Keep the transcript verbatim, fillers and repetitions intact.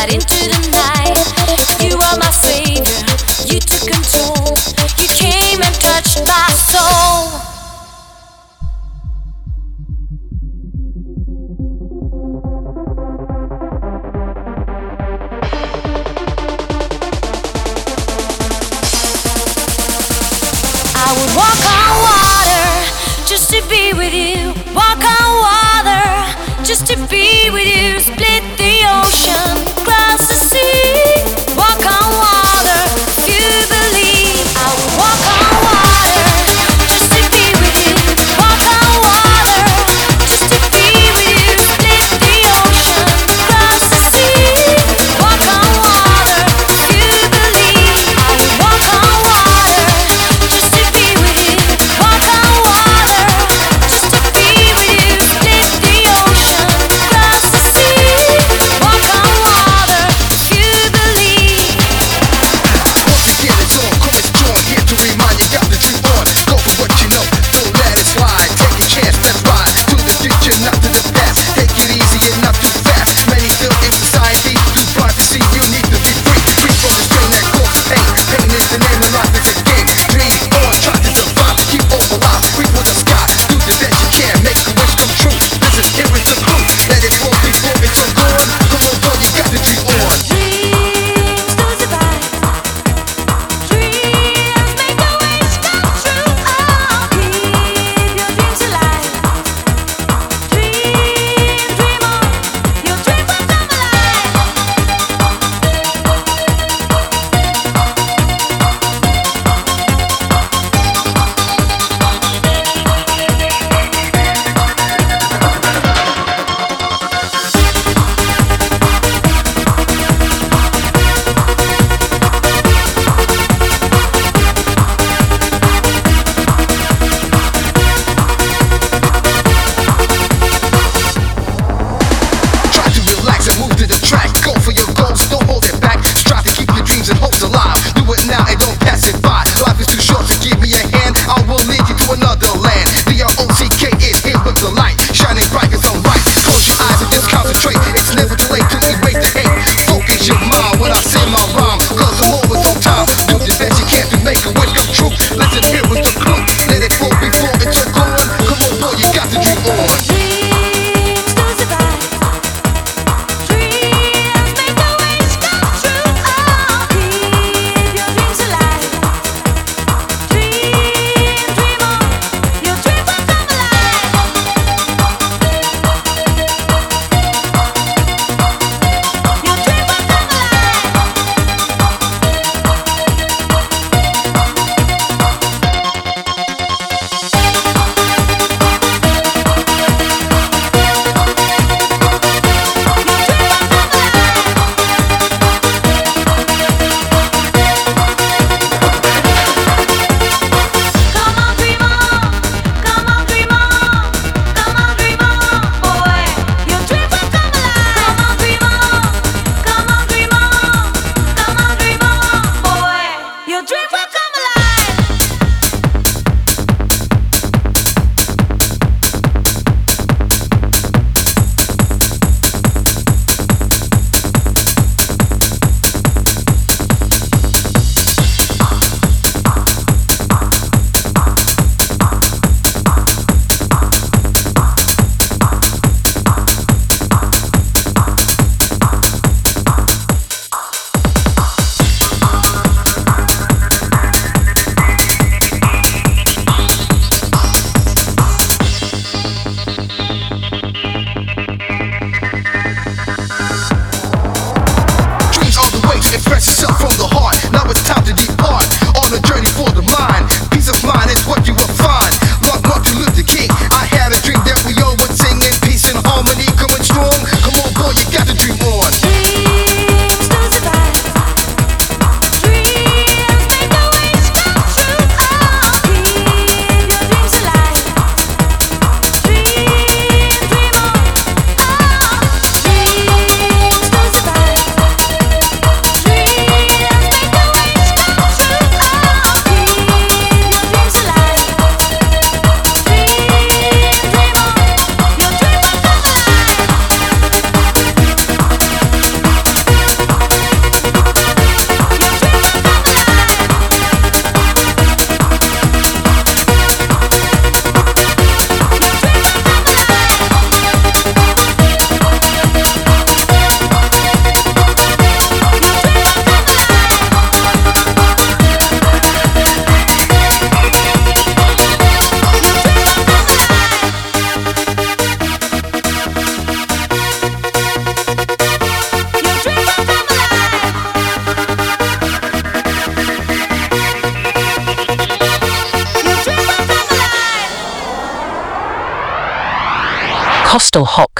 right into the night. You are my savior, you took control. You came and touched my soul. I would walk on water just to be with you. Walk on water just to be with you. Split the ocean, cross the sea. Walk on water if you believe. I would walk on water just to be with you. Walk on water just to be with you. Split the ocean, cross the sea. Walk on water if you believe. I would walk on water just to be with you. Walk on water just to be with you. Split the ocean, cross the sea. Walk on water if you believe. Once again, it's on, coming strong, here to remind you, got the dream on. Go for what you know, don't let it slide. Take a chance, let's ride to the future, not to the past. Take it easy and not too fast. Many feel in society, too blind to see. You need to be free, free from the strain that causes pain. Pain is the name of life, is a game. Dream on, try to survive, keep hope alive. Reach for the sky, do the best you can, make a wish come true. Listen, here is the clue, let it flow before it's all gone. Come on, boy, you got the dream on. Dreams do survive. Dreams make the wish come true. Oh, keep your dreams alive. Dream, dream on. Your dream will come alive. Try to relax and move to the track. Go for your goals, don't hold it back. Strive to keep your dreams and hopes alive. Do it now and don't pass it by. Life is too short to give me a hand. I will lead you to another land. The R O C K is here with the light, shining bright as sunlight. Close your eyes and just concentrate. It's never too late to erase the hate. Focus your mind when I say my rhyme. Cause I'm always on time. Do the best you can to make a wish come true. Listen, here is the clue. Let it flow before it's all gone. Come on, boy, you got the dream on. Dreams do survive. Dreams make the wish come true. Oh, keep your dreams alive. Dream, dream on. Your dream will come alive. Your dream will come alive. Come on, dream on. Come on, dream on. Come on, dream on, boy. Your dream will come alive. Come on, dream on. Come on, dream on. Come on, dream on, boy. Your dream will come alive. Dreams are the way to express yourself from the heart. Now it's time to depart on a journey for the mind. Peace of mind is what you will find. Long Martin Luther King. I had a dream that we all would sing in peace and harmony, coming strong. Come on, boy, you got the dream on. Dreams do survive. Dreams make the wish come true. Oh, keep your dreams alive. Dream, dream on. Oh, dreams do survive. Dreams make Coastal Hop